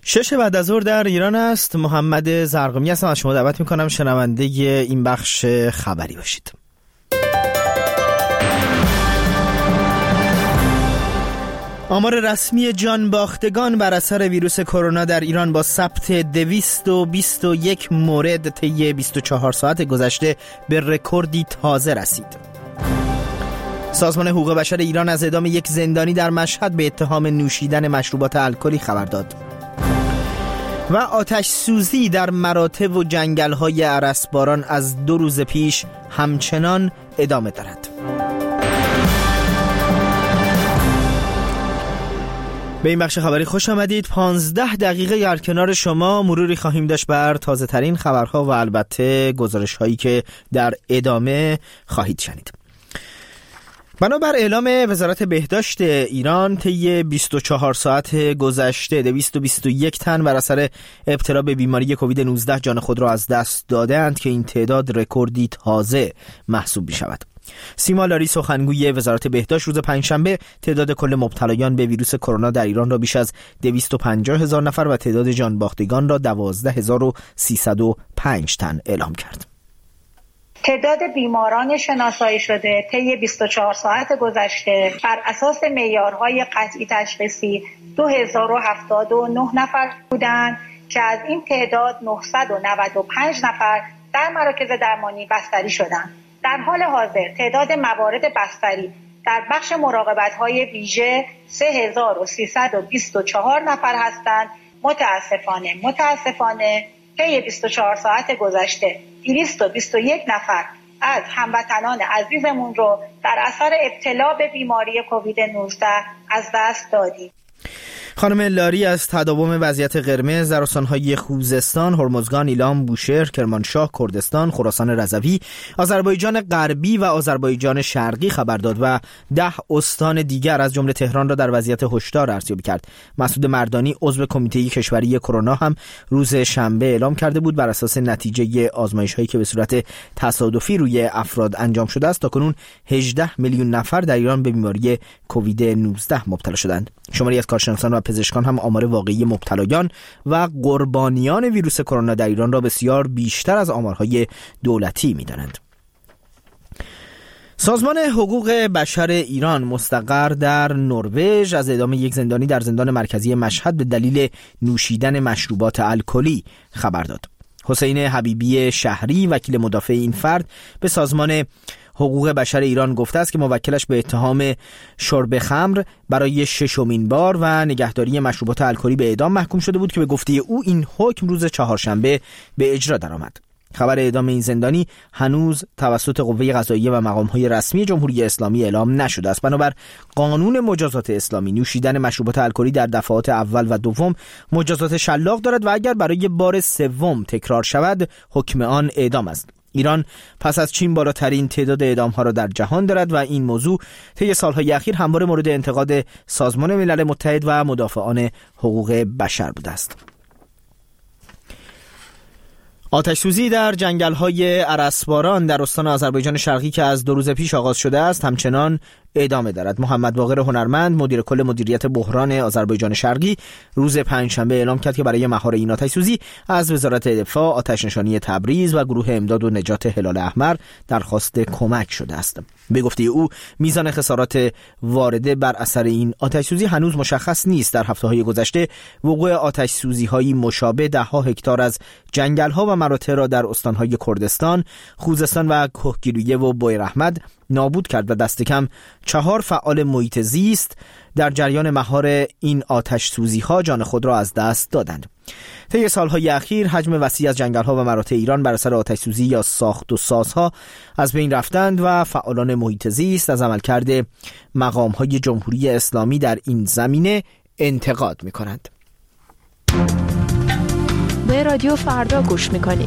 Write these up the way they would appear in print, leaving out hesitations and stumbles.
6 بعد از ظهر در ایران است. محمد زرقمی هستم. از شما دعوت میکنم شنونده این بخش خبری باشید. آمار رسمی جانباختگان بر اثر ویروس کرونا در ایران با ثبت 221 مورد طی 24 ساعت گذشته به رکوردی تازه رسید. سازمان حقوق بشر ایران از اعدام یک زندانی در مشهد به اتهام نوشیدن مشروبات الکلی خبر داد. و آتش سوزی در مراتع و جنگل‌های ارسباران از 2 روز پیش همچنان ادامه دارد. به این بخش خبری خوش آمدید. 15 دقیقه در کنار شما مروری خواهیم داشت بر تازه ترین خبرها و البته گزارش هایی که در ادامه خواهید شنید. بنابر اعلام وزارت بهداشت ایران طی 24 ساعت گذشته 221 تن بر اثر ابتلا به بیماری کووید 19 جان خود را از دست دادند که این تعداد رکوردی تازه محسوب می‌شود. سیما لاری سخنگوی وزارت بهداشت روز پنجشنبه تعداد کل مبتلایان به ویروس کرونا در ایران را بیش از 250,000 نفر و تعداد جانباختگان را 12,305 تن اعلام کرد. تعداد بیماران شناسایی شده طی 24 ساعت گذشته بر اساس معیارهای قطعی تشخیصی 2079 نفر بودند که از این تعداد 995 نفر در مراکز درمانی بستری شدند. در حال حاضر تعداد موارد بستری در بخش مراقبت‌های ویژه 3324 نفر هستند. متاسفانه طی 24 ساعت گذشته 221 نفر از هموطنان عزیزمون رو در اثر ابتلا به بیماری کووید 19 از دست دادیم. خانم لاری از تداوم وضعیت قرمز در استان‌های خوزستان، هرمزگان، ایلام، بوشهر، کرمانشاه، کردستان، خراسان رضوی، آذربایجان غربی و آذربایجان شرقی خبر داد و 10 استان دیگر از جمله تهران را در وضعیت هشدار ارزیابی کرد. مسعود مردانی عضو کمیته کشوری کرونا هم روز شنبه اعلام کرده بود بر اساس نتیجه آزمایش‌هایی که به صورت تصادفی روی افراد انجام شده است تاکنون 18 میلیون نفر در ایران به بیماری کووید 19 مبتلا شدند. شماری از کارشناسان و پزشکان هم آمار واقعی مبتلایان و قربانیان ویروس کرونا در ایران را بسیار بیشتر از آمارهای دولتی می‌دانند. سازمان حقوق بشر ایران مستقر در نروژ از اعدام یک زندانی در زندان مرکزی مشهد به دلیل نوشیدن مشروبات الکلی خبر داد. حسین حبیبی شهری وکیل مدافع این فرد به سازمان حقوق بشر ایران گفته است که موکلش به اتهام شرب خمر برای 6مین بار و نگهداری مشروبات الکلی به اعدام محکوم شده بود که به گفته او این حکم روز چهارشنبه به اجرا درآمد. خبر اعدام این زندانی هنوز توسط قوه قضاییه و مقام‌های رسمی جمهوری اسلامی اعلام نشده است. بنابر قانون مجازات اسلامی نوشیدن مشروبات الکلی در دفعات اول و دوم مجازات شلاق دارد و اگر برای بار سوم تکرار شود حکم آن اعدام است. ایران پس از چین بالاترین تعداد اعدام‌ها را در جهان دارد و این موضوع طی سال‌های اخیر همواره مورد انتقاد سازمان ملل متحد و مدافعان حقوق بشر بوده است. آتش سوزی در جنگل‌های ارسباران در استان آذربایجان شرقی که از 2 روز پیش آغاز شده است همچنان ادامه دارد. محمد باقر هنرمند مدیر کل مدیریت بحران آذربایجان شرقی روز پنجشنبه اعلام کرد که برای مهار این آتش سوزی از وزارت دفاع، آتش نشانی تبریز و گروه امداد و نجات هلال احمر درخواست کمک شده است. به گفته او میزان خسارات وارده بر اثر این آتش سوزی هنوز مشخص نیست. در هفته‌های گذشته وقوع آتش سوزی‌های مشابه 10 هکتار از جنگل‌ها و مراتع را در استان‌های کردستان، خوزستان و کهگیلویه و بویراحمد نابود کرد و دست کم 4 فعال محیط زیست در جریان مهار این آتش سوزی‌ها جان خود را از دست دادند. طی سالهای اخیر حجم وسیع از جنگل‌ها و مراتع ایران بر اثر آتش سوزی یا ساخت و سازها از بین رفتند و فعالان محیط زیست از عملکرد مقام‌های جمهوری اسلامی در این زمینه انتقاد می‌کنند. به رادیو فردا گوش می‌کنید.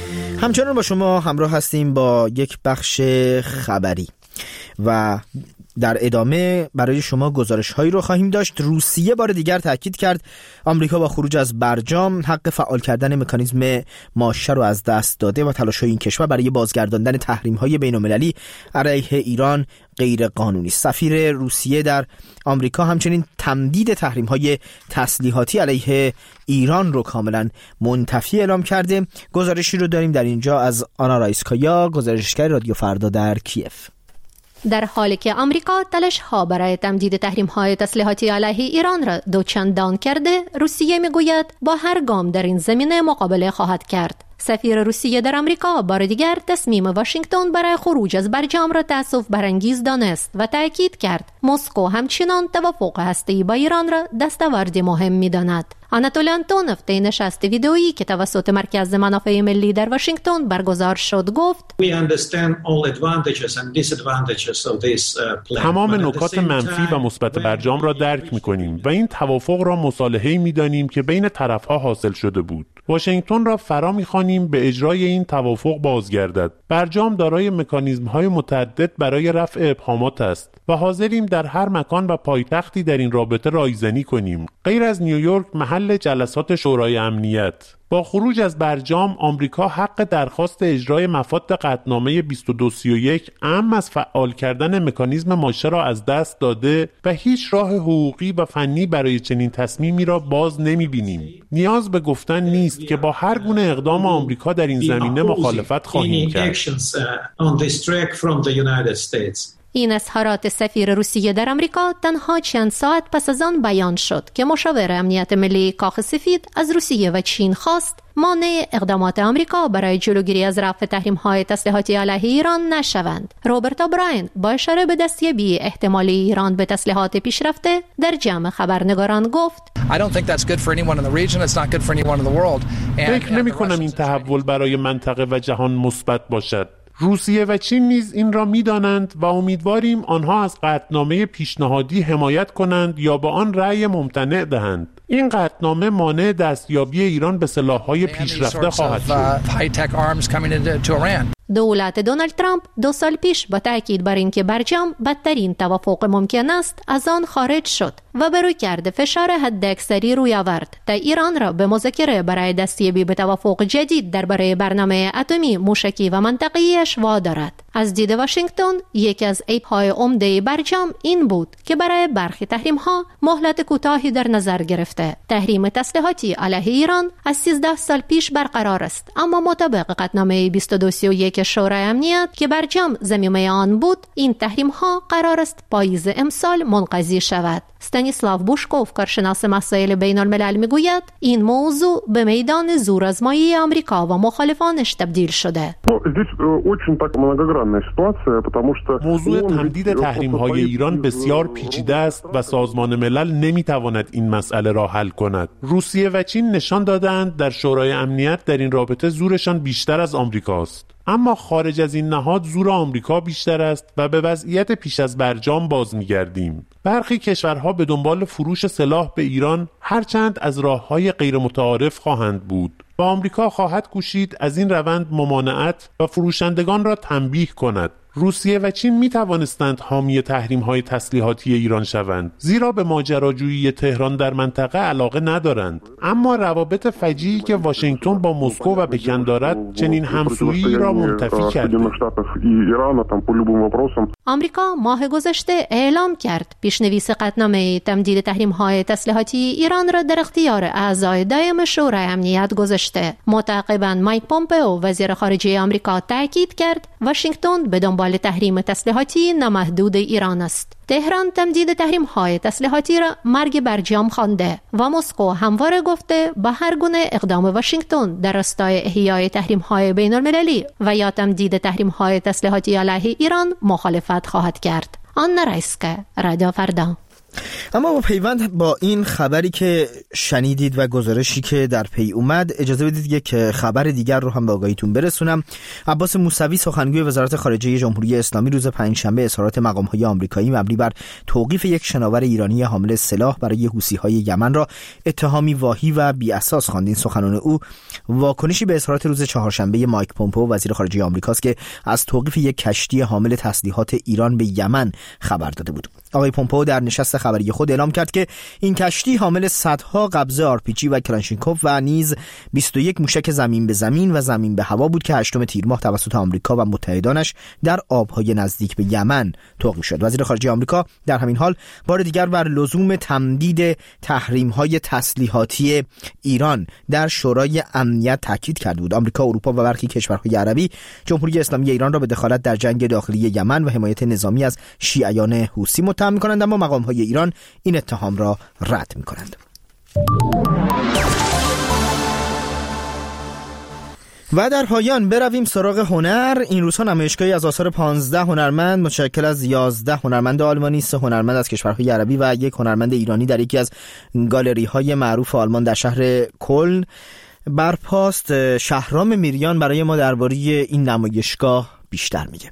همچنان با شما همراه هستیم با یک بخش خبری و در ادامه برای شما گزارش‌هایی رو خواهیم داشت. روسیه بار دیگر تاکید کرد آمریکا با خروج از برجام حق فعال کردن مکانیزم ماشه رو از دست داده و تلاش‌های این کشور برای بازگرداندن تحریم‌های بین‌المللی علیه ایران غیر قانونی است. سفیر روسیه در آمریکا همچنین تمدید تحریم‌های تسلیحاتی علیه ایران رو کاملا منتفی اعلام کرده. گزارشی رو داریم در اینجا از آنا رایسکایا، گزارشگر رادیو فردا در کیف. در حالی که آمریکا تلاش‌ها برای تمدید تحریم‌های تسلیحاتی علیه ایران را دوچندان کرده، روسیه می‌گوید با هر گام در این زمینه مقابله خواهد کرد. سفیر روسیه در آمریکا بار دیگر تصمیم واشنگتن برای خروج از برجام را تأسف برانگیز دانست و تأکید کرد مسکو همچنان توافق هسته‌ای با ایران را دستاوردی مهم می‌داند. آناتولی آنتونوف در نشست ویدئویی که توسط مرکز منافع ملی در واشنگتن برگزار شد گفت تمام نکات منفی و مثبت برجام را درک می‌کنیم و این توافق را مصالحه‌ای می‌دانیم که بین طرف‌ها حاصل شده بود. واشنگتن را فرا می‌خوانیم به اجرای این توافق بازگردد. برجام دارای مکانیزم‌های متعدد برای رفع ابهامات است و حاضریم در هر مکان و پایتختی در این رابطه رایزنی کنیم، غیر از نیویورک محل جلسات شورای امنیت. با خروج از برجام آمریکا حق درخواست اجرای مفاد قطعنامه 2231 اعم از فعال کردن مکانیزم ماشه را از دست داده و هیچ راه حقوقی و فنی برای چنین تصمیمی را باز نمی‌بینیم. نیاز به گفتن نیست که با هر گونه اقدام آمریکا در این زمینه مخالفت خواهیم کرد. این اظهارات سفیر روسیه در آمریکا تنها چند ساعت پس از آن بیان شد که مشاور امنیت ملی کاخ سفید از روسیه و چین خواست مانع اقدامات آمریکا برای جلوگیری از رفع تحریم‌های تسلیحاتی علیه ایران نشوند. روبرت اوبراین با اشاره به دستیابی احتمالی ایران به تسلیحات پیشرفته در جمع خبرنگاران گفت فکر نمی‌کنم این تحول برای منطقه و جهان مثبت باشد. روسیه و چین نیز این را می‌دانند و امیدواریم آنها از قطعنامه پیشنهادی حمایت کنند یا با آن رأی ممتنع دهند. این قطعنامه مانع دستیابی ایران به سلاح‌های پیشرفته خواهد شد. دولت دونالد ترامپ 2 سال پیش با تاکید بر اینکه برجام بدترین توافق ممکن است از آن خارج شد و به رویکرد فشار حداکثری روی آورد تا ایران را به مذاکره برای دستیابی به توافق جدید درباره برنامه اتمی موشکی و منطقه‌ایش وادارد. از دید واشنگتن یکی از عیب‌های عمده برجام این بود که برای برخی تحریم‌ها مهلت کوتاهی در نظر گرفته. تحریم تسلیحاتی علیه ایران از 13 سال پیش برقرار است، اما مطابق قطعنامه 2231 شورای امنیت که برجام ضمیمه آن بود، این تحریم‌ها قرار است پاییز امسال منقضی شود. استانیسلاو بوشکوف، کارشناس مسائل بین الملل، میگوید این موضوع به میدان زورآزمایی آمریکا و مخالفانش تبدیل شده. موضوع تمدید تحریم‌های ایران بسیار پیچیده است و سازمان ملل نمی‌تواند این مسئله را حل کند. روسیه و چین نشان دادند در شورای امنیت در این رابطه زورشان بیشتر از آمریکاست. اما خارج از این نهاد زور آمریکا بیشتر است و به وضعیت پیش از برجام باز می‌گردیم. برخی کشورها به دنبال فروش سلاح به ایران هرچند از راه‌های غیر متعارف خواهند بود و آمریکا خواهد کوشید از این روند ممانعت و فروشندگان را تنبیه کند. روسیه و چین می توانستند حامی تحریم‌های تسلیحاتی ایران شوند، زیرا به ماجراجویی تهران در منطقه علاقه ندارند. اما روابط فجیعی که واشنگتن با مسکو و پکن دارد چنین همسویی را منتفی کرده. آمریکا ماه گذشته اعلام کرد پیشنویس قطعنامه تمدید تحریم‌های تسلیحاتی ایران را در اختیار اعضای دائم شورای امنیت گذاشته. متعاقباً مایک پومپئو وزیر خارجه آمریکا تاکید کرد واشنگتن به دنبال تحریم تسلیحاتی نامحدود ایران است. تهران تمدید تحریم‌های تسلیحاتی را مرگ برجام خوانده و مسکو همواره گفته با هر گونه اقدام واشنگتن در راستای احیای تحریم‌های بین‌المللی و یا تمدید تحریم‌های تسلیحاتی علیه ایران مخالفت خواهد کرد. آنا رایسکایا، رادیو فردا. اما با پیوند با این خبری که شنیدید و گزارشی که در پی اومد، اجازه بدید یک خبر دیگر رو هم به آگاهیتون برسونم. عباس موسوی سخنگوی وزارت خارجه جمهوری اسلامی روز پنجشنبه اظهارات مقام‌های آمریکایی مبنی بر توقیف یک شناور ایرانی حامل سلاح برای حوثی‌های یمن را اتهامی واهی و بی اساس خواند. این سخنان او واکنشی به اظهارات روز چهارشنبه مایک پومپئو وزیر خارجه آمریکاست که از توقیف یک کشتی حامل تسلیحات ایران به یمن خبر داده بود. آقای پومپئو در نشست خبری خود اعلام کرد که این کشتی حامل صدها قبضه آرپیجی و کلاشینکوف و نیز 21 موشک زمین به زمین و زمین به هوا بود که 8 تیر ماه توسط آمریکا و متحدانش در آبهای نزدیک به یمن توقیف شد. وزیر خارجه آمریکا در همین حال بار دیگر بر لزوم تمدید تحریم‌های تسلیحاتی ایران در شورای امنیت تاکید کرده بود. آمریکا، اروپا و برخی کشورهای عربی جمهوری اسلامی ایران را به دخالت در جنگ داخلی یمن و حمایت نظامی از شیعیان حوثی متهم می‌کنند، اما مقام‌های ایران این اتهام را رد می‌کنند. و در پایان برویم سراغ هنر. این روزها نمایشگاهی از آثار 15 هنرمند متشکل از 11 هنرمند آلمانی، 3 هنرمند از کشورهای عربی و 1 هنرمند ایرانی در یکی از گالری‌های معروف آلمان در شهر کلن برپاست. شهرام میریان برای ما درباره این نمایشگاه بیشتر میگه.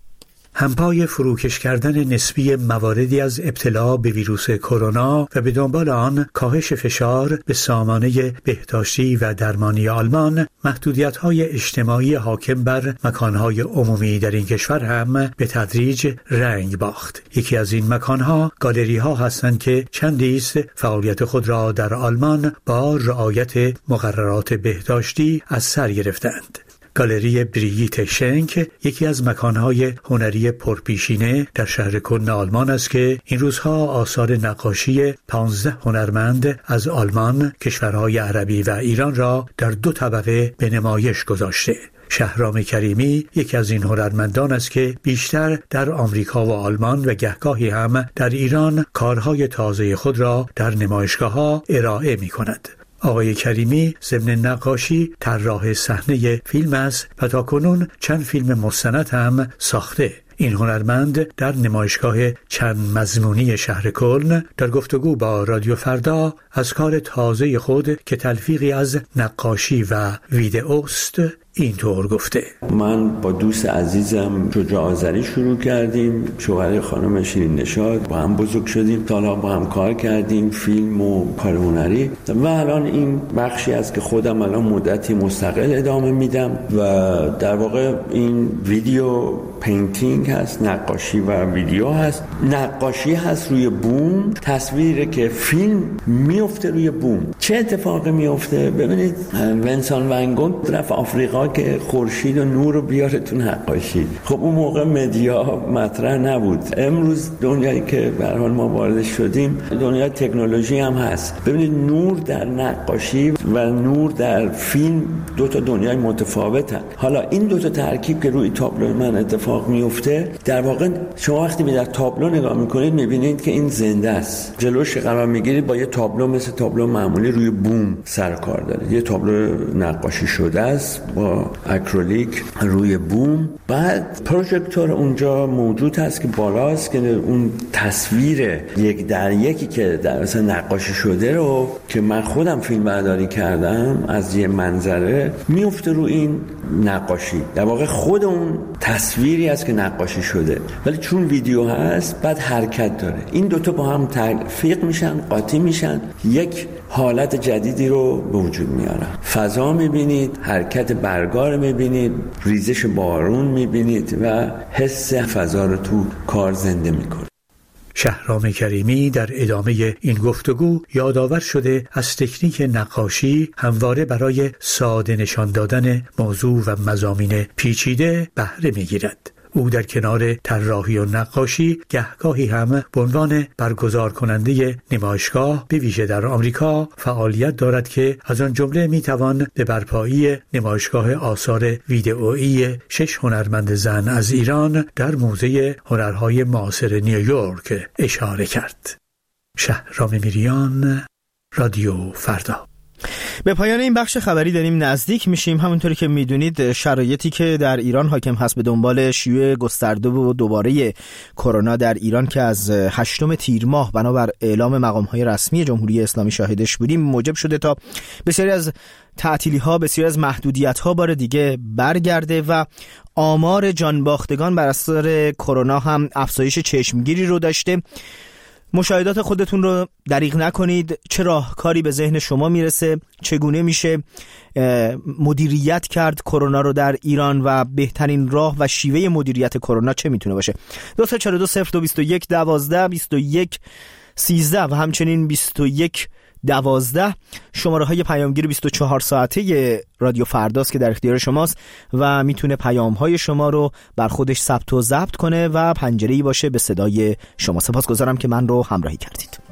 همپای فروکش کردن نسبی مواردی از ابتلا به ویروس کرونا و به دنبال آن کاهش فشار به سامانه بهداشتی و درمانی آلمان، محدودیت‌های اجتماعی حاکم بر مکان‌های عمومی در این کشور هم به تدریج رنگ باخت. یکی از این مکان‌ها گالری‌ها هستند که چندی است فعالیت خود را در آلمان با رعایت مقررات بهداشتی از سر گرفتند. گالری بریگیت شنک یکی از مکانهای هنری پرپیشینه در شهر کلن آلمان است که این روزها آثار نقاشی 15 هنرمند از آلمان، کشورهای عربی و ایران را در 2 طبقه به نمایش گذاشته. شهرام کریمی یکی از این هنرمندان است که بیشتر در آمریکا و آلمان و گهگاهی هم در ایران کارهای تازه خود را در نمایشگاه‌ها ارائه می‌کند. آقای کریمی ضمن نقاشی طراح صحنه فیلم است و تاکنون چند فیلم مستند هم ساخته. این هنرمند در نمایشگاه چند مضمونی شهر کلن در گفتگو با رادیو فردا از کار تازه خود که تلفیقی از نقاشی و ویدئوست اینطور گفته: من با دوست عزیزم شجاع آذری شروع کردیم، شوهر خانم شیرین نشاد، با هم بزرگ شدیم، تا با هم کار کردیم، فیلم و کار هنری، و الان این بخشی است که خودم الان مدتی مستقل ادامه میدم و در واقع این ویدیو پینتینگ هست، نقاشی و ویدیو هست. نقاشی هست روی بوم، تصویری که فیلم میفته روی بوم. چه اتفاقی میفته؟ ببینید ونسان ون گوگ رفت آفریقا که خورشید و نور رو بیاره تو نقاشی. خب اون موقع مدیا مطرح نبود. امروز دنیایی که به هر حال ما وارد شدیم، دنیای تکنولوژی هم هست. ببینید نور در نقاشی و نور در فیلم 2 تا دنیای متفاوتن. حالا این 2 تا ترکیب که روی تابلو من اتفاق میفته، در واقع شما وقتی به در تابلو نگاه میکنید میبینید که این زنده است. جلوش قرار میگیرید با یه تابلو مثل تابلو معمولی روی بوم سر کار داره. یه تابلو نقاشی شده است با اکریلیک روی بوم. بعد پروژکتور اونجا موجود هست که بالاست که اون تصویر 1:1 که در اصل نقاشی شده رو که من خودم فیلم برداری کردم از یه منظره میفته رو این نقاشی. در واقع خود اون تصویری است که نقاشی شده، ولی چون ویدیو هست بعد حرکت داره. این 2 تا با هم تلفیق میشن، قاطی میشن، یک حالت جدیدی رو به وجود میارن. فضا میبینید، حرکت برگار میبینید، ریزش بارون میبینید و حس فضا رو تو کار زنده میکنه. شهرام کریمی در ادامه این گفتگو یادآور شده از تکنیک نقاشی همواره برای ساده نشان دادن موضوع و مضامین پیچیده بهره میگیرد. او در کنار طراحی و نقاشی گهگاهی هم به عنوان برگزار کننده نمایشگاه به ویژه در آمریکا فعالیت دارد که از آن جمله میتوان به برپایی نمایشگاه آثار ویدئویی 6 هنرمند زن از ایران در موزه هنرهای معاصر نیویورک اشاره کرد. شهرام میریان، رادیو فردا. به پایان این بخش خبری داریم نزدیک میشیم. همونطوری که میدونید شرایطی که در ایران حاکم هست به دنبال شیوع گسترده و دوباره کرونا در ایران که از 8 تیر ماه بنابر اعلام مقام‌های رسمی جمهوری اسلامی شاهدش بودیم موجب شده تا بسیاری از تعطیلی‌ها، بسیاری از محدودیت‌ها بار دیگه برگرده و آمار جانباختگان بر اثر کرونا هم افزایش چشمگیری رو داشته. مشاهدات خودتون رو دریغ نکنید. چه راهکاری به ذهن شما میرسه؟ چگونه میشه مدیریت کرد کرونا رو در ایران و بهترین راه و شیوه مدیریت کرونا چه میتونه باشه؟ 242-0221-12-21-13 و همچنین 21-12 شماره های پیامگیر 24 ساعته رادیو فرداست که در اختیار شماست و میتونه پیام های شما رو بر خودش ثبت و ضبط کنه و پنجره‌ای باشه به صدای شما. سپاسگزارم که من رو همراهی کردید.